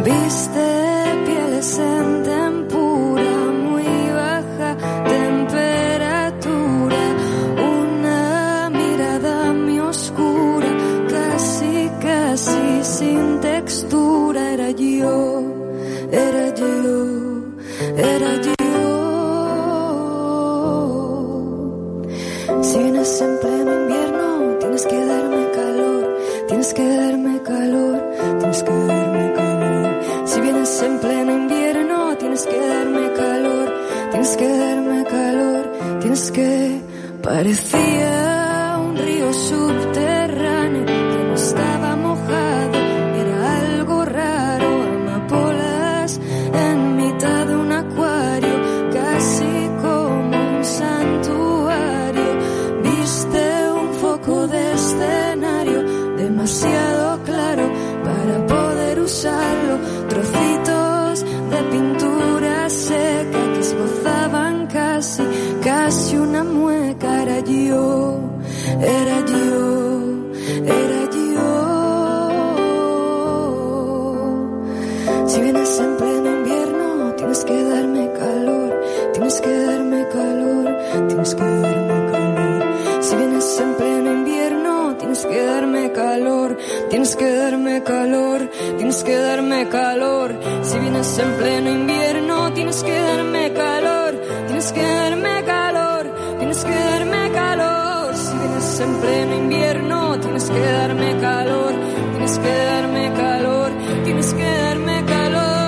Viste pieles en tempura, muy baja temperatura, una mirada muy oscura, casi, casi sin textura. Era yo, era yo, era yo. Si vienes en pleno invierno, tienes que darme calor, tienes que darme calor, tienes que darme calor. Si vienes en pleno invierno, tienes que darme calor, tienes que darme calor, tienes que... Parecía un río subterráneo que no estaba mojado, era algo raro, amapolas en mitad de un acuario, casi como un santuario. Viste un foco de escenario demasiado claro para poder usarlo, trocitos de pintura seca que esbozaban casi, casi una mueca. Era yo, era yo, era yo. Si vienes en pleno invierno, tienes que darme calor, tienes que darme calor, tienes que darme calor. Si vienes en pleno invierno, tienes que darme calor, tienes que darme calor, tienes que darme calor. Si vienes en pleno invierno, tienes que darme calor, tienes que darme calor, tienes que darme calor. Si vienes en pleno invierno, tienes que darme calor, tienes que darme calor, tienes que darme calor.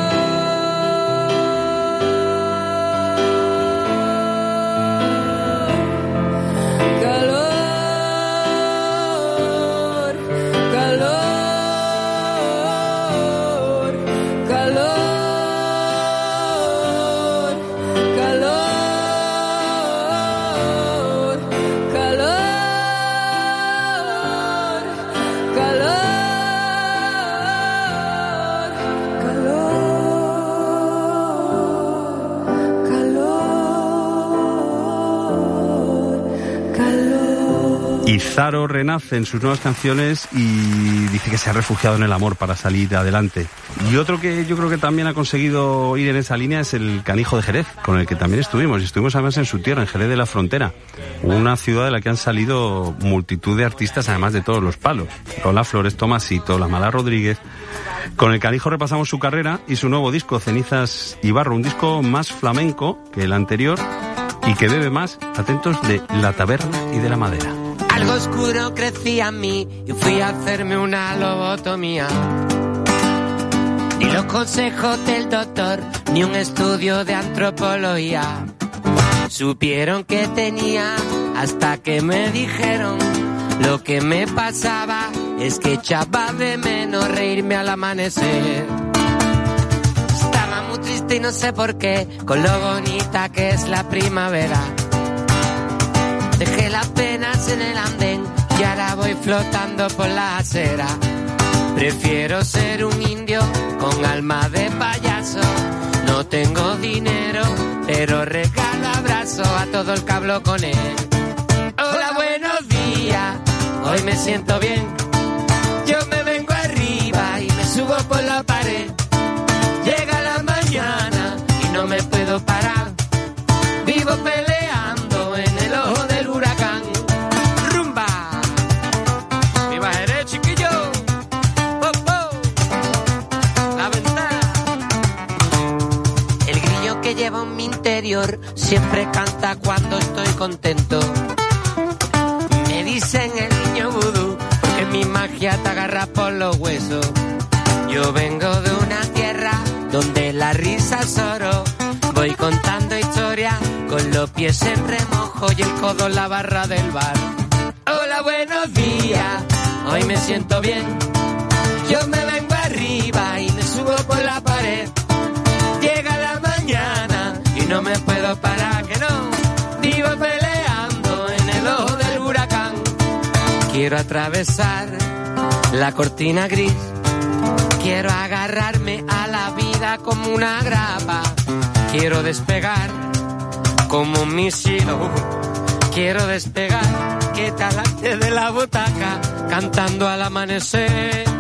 Y Zaro renace en sus nuevas canciones y dice que se ha refugiado en el amor para salir adelante. Y otro que yo creo que también ha conseguido ir en esa línea es el Canijo de Jerez, con el que también estuvimos. Y estuvimos además en su tierra, en Jerez de la Frontera, una ciudad de la que han salido multitud de artistas, además de todos los palos. Lola Flores, Tomasito, La Mala Rodríguez. Con el Canijo repasamos su carrera y su nuevo disco, Cenizas y Barro, un disco más flamenco que el anterior y que bebe más, atentos, de la taberna y de la madera. Algo oscuro crecía en mí y fui a hacerme una lobotomía. Ni los consejos del doctor, ni un estudio de antropología supieron que tenía, hasta que me dijeron lo que me pasaba es que echaba de menos reírme al amanecer. Estaba muy triste y no sé por qué, con lo bonita que es la primavera. Dejé las penas en el andén y ahora voy flotando por la acera. Prefiero ser un indio con alma de payaso. No tengo dinero, pero regalo abrazo a todo el que hablo con él. Hola, buenos días, hoy me siento bien. Yo me vengo arriba y me subo por la pared. Llega la mañana y no me puedo parar. Vivo peleando en el ojo del huracán. ¡Rumba! ¡Viva Jerez, chiquillo! ¡Oh, oh! La ventana. El grillo que llevo en mi interior siempre canta cuando estoy contento. Me dicen el niño vudú porque mi magia te agarra por los huesos. Yo vengo de una tierra donde la risa es oro. Voy contando historias con los pies en remojo y el codo en la barra del bar. Hola, buenos días, hoy me siento bien. Yo me vengo arriba y me subo por la pared. Llega la mañana y no me puedo parar, que no. Vivo peleando en el ojo del huracán. Quiero atravesar la cortina gris. Quiero agarrarme a la vida como una grapa. Quiero despegar como un misil. Quiero despegar, que tal antes de la butaca, cantando al amanecer.